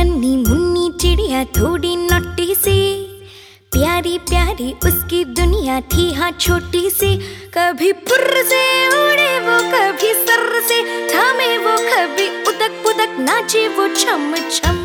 नन्ही मुन्नी चिड़िया थोड़ी नोटी सी, प्यारी प्यारी उसकी दुनिया थी हाँ छोटी सी। कभी फुर्र से उड़े वो, कभी सर से थामे वो, कभी उदक पुदक नाचे वो छम छम।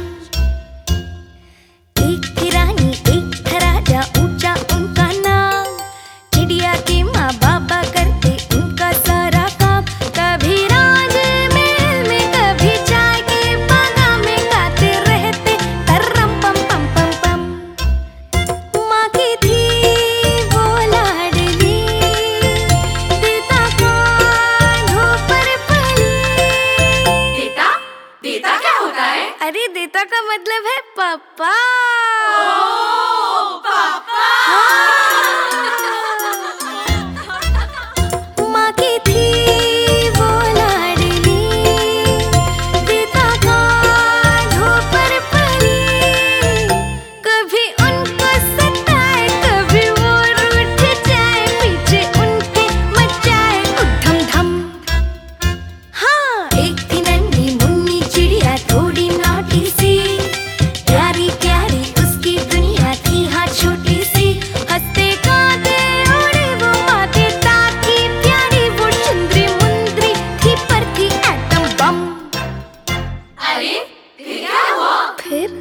एक थी रानी एक था राजा, ऊंचा उनका नाम, चिड़िया के माँ बाबा करते उनका सारा काम। कभी राज महल में, कभी चाय के बागान में, गाते रहते तररम पम पम पम पम। माँ की थी वो लाडली, देता कान्हों पर पली। देता? देता क्या होता है? अरे देता का मतलब है पापा। ओह, पापा। माँ की थी वो लाडली, देता कान्हों पर पली। कभी उनको सताए, कभी वो रूठ जाए, पीछे उनके मचाए उधम धम। हाँ, एक थी नन्ही मुन्नी चिड़िया थोड़ी नॉटी सी, प्यारी प्यारी उसकी दुनिया थी हाँ छोटी सी। हंसते गाते उड़े वो, माँ के ताकी प्यारी वो, चुंदरी मुंदरी थी पर थी एटम बम। अरे फिर क्या हुआ? फिर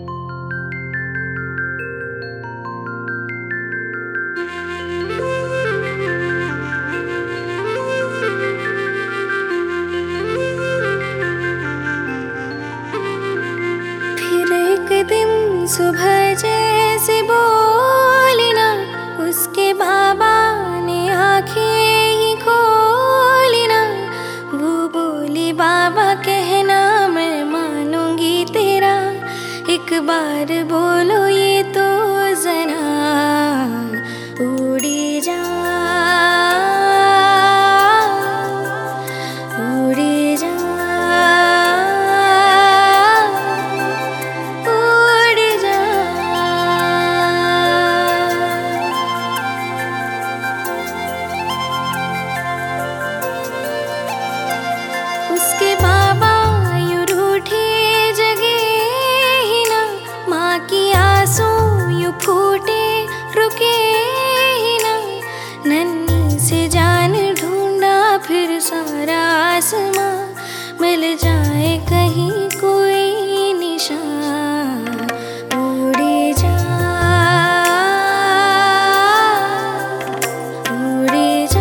एक दिन सुबह जैसे बोली ना, उसके बाबा ने आंखें ही खोली ना। वो बोली बाबा कहना मैं मानूंगी तेरा, एक बार बोलो ये तो जरा, उड़ी जा उड़ी जा उड़ जा। उसके बाबा यूं रूठे जगे ही ना, माँ की आंसू यूं फूटे रुके ही ना। नन्ही से जान ढूंढा फिर सारा आसमां, मिल जाए कहीं कोई निशान। उड़ी जा उड़ी जा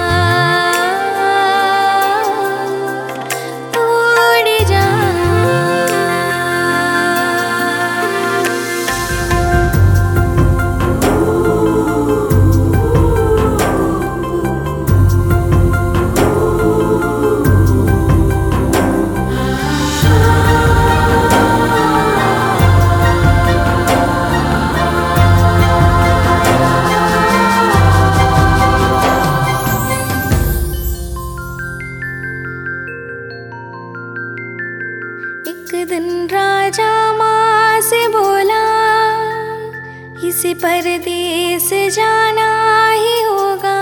उड़ी जा। एक दिन राजा माँ से बोला, इसे परदेस जाना ही होगा।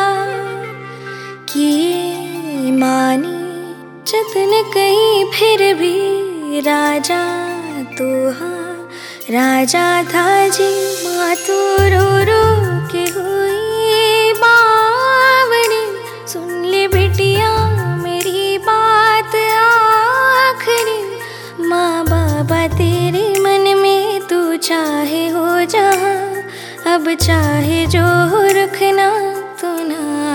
कि मानी जतन कहीं फिर भी राजा तो हाँ राजा था जी। माँ तो रो रो के हुई बावरी, सुन ले बिटिया मेरी बात आखिरी। माँ बाबा तेरे मन में तू चाहे हो जहाँ, अब चाहे जो रुखना तो ना।